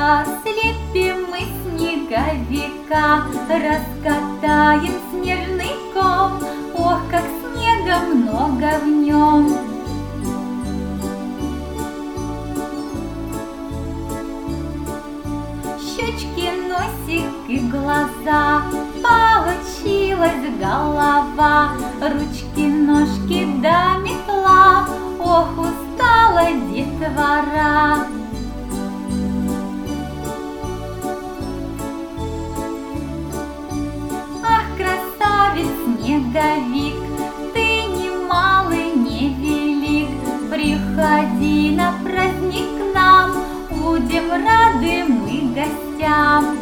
Слепим мы снеговика, раскатаем снежный ком. Ох, как снега много в нем! Щечки, носик и глаза, получилась голова, ручки, ножки да метла. Ох, устала детвора! Ах, красавец снеговик, ты не малый, не велик. Приходи на праздник к нам, будем рады мы гостям.